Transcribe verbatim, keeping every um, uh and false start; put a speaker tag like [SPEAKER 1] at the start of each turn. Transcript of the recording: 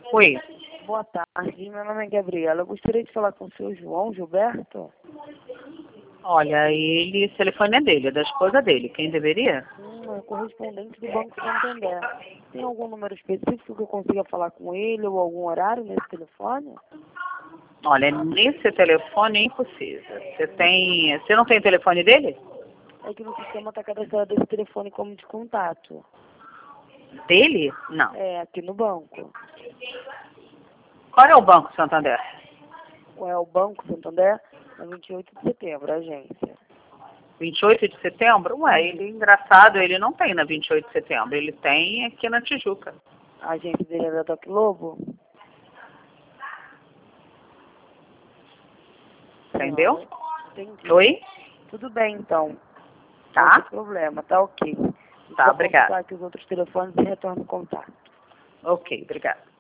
[SPEAKER 1] Oi.
[SPEAKER 2] Boa tarde, meu nome é Gabriela. Eu gostaria de falar com o seu João Gilberto.
[SPEAKER 1] Olha, ele, esse telefone é dele, é da esposa dele. Quem deveria?
[SPEAKER 2] Hum, é correspondente do Banco Santander. Tem algum número específico que eu consiga falar com ele ou algum horário nesse telefone?
[SPEAKER 1] Olha, nesse telefone é impossível. Você tem. Você não tem o telefone dele?
[SPEAKER 2] É que no sistema está cadastrado esse telefone como de contato.
[SPEAKER 1] Dele? Não.
[SPEAKER 2] É, aqui no banco.
[SPEAKER 1] Qual é o Banco Santander?
[SPEAKER 2] Qual é o Banco Santander? Na vinte e oito de setembro, a agência.
[SPEAKER 1] vinte e oito de setembro? Ué, ele, engraçado, ele não tem na vinte e oito de setembro. Ele tem aqui na Tijuca.
[SPEAKER 2] A agência dele é da Doc Lobo?
[SPEAKER 1] Entendeu?
[SPEAKER 2] Entendi.
[SPEAKER 1] Oi?
[SPEAKER 2] Tudo bem, então.
[SPEAKER 1] Tá?
[SPEAKER 2] Não tem problema, tá ok.
[SPEAKER 1] Tá,
[SPEAKER 2] Vou
[SPEAKER 1] obrigada.
[SPEAKER 2] consultar aqui os outros telefones e retorno o contato.
[SPEAKER 1] Ok, obrigada.